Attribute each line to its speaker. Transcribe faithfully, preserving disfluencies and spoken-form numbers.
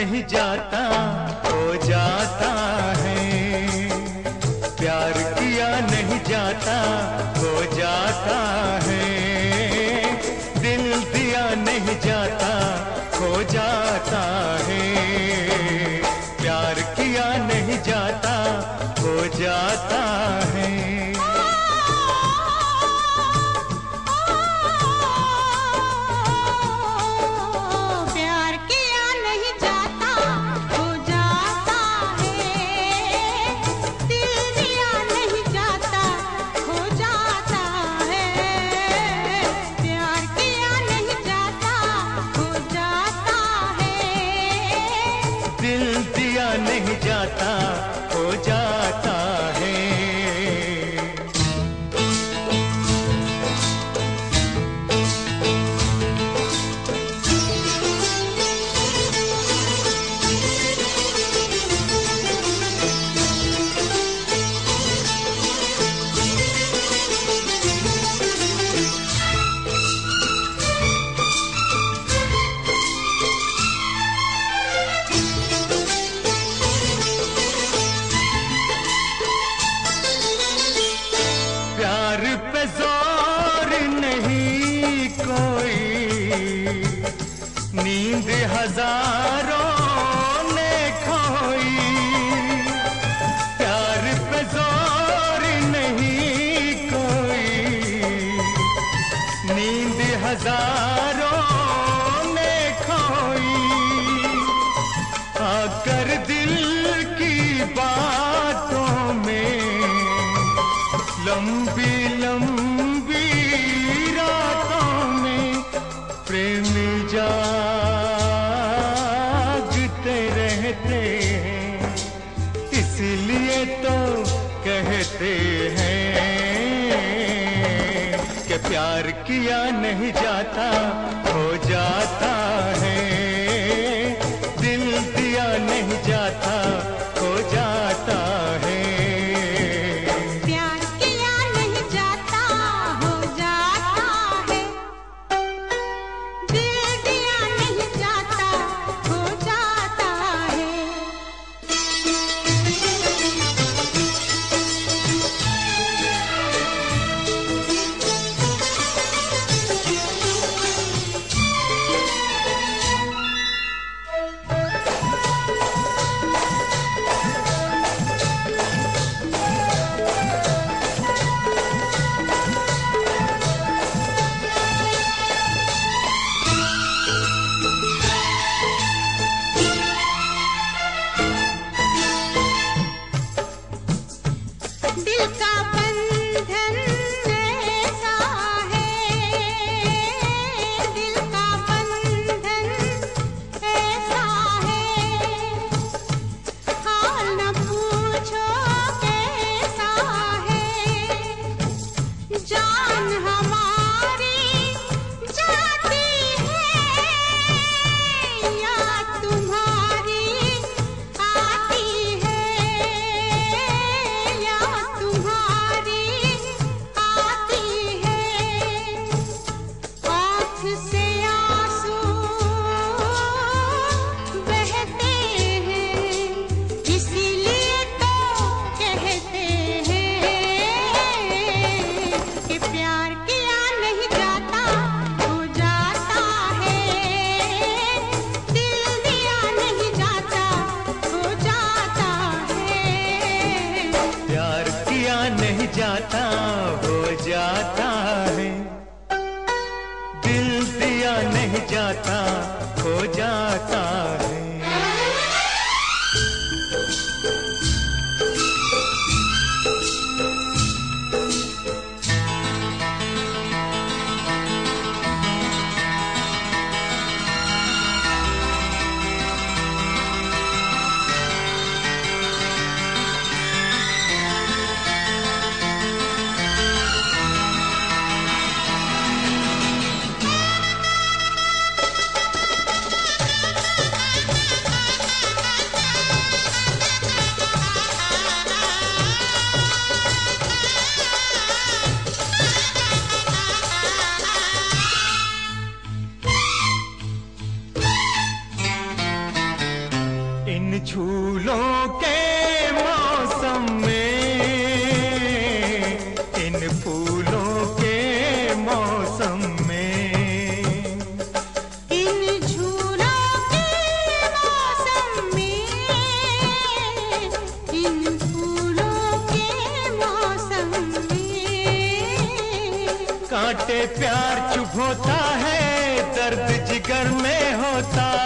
Speaker 1: नहीं जाता हो जाता है, प्यार किया नहीं जाता हो जाता है, दिल दिया नहीं जाता हो जाता है, प्यार किया नहीं जाता हो जाता है। नहीं जाता हो जाता है। प्यार पे जोर नहीं कोई, नींद हजारों ने खोई, प्यार पे जोर नहीं कोई, नींद हजारों ने खोई, आकर दिल की बातों में लंबी लंबी रातों में प्रेमी जागते रहते हैं, इसलिए तो कहते हैं कि प्यार किया नहीं जाता हो जाता है, दिल दिया नहीं जाता हो जाता है। इन झूलों के मौसम में, इन फूलों के मौसम में,
Speaker 2: इन झूलों के मौसम में, इन फूलों के मौसम में,
Speaker 1: कांटे प्यार चुभोता है, दर्द जिगर में होता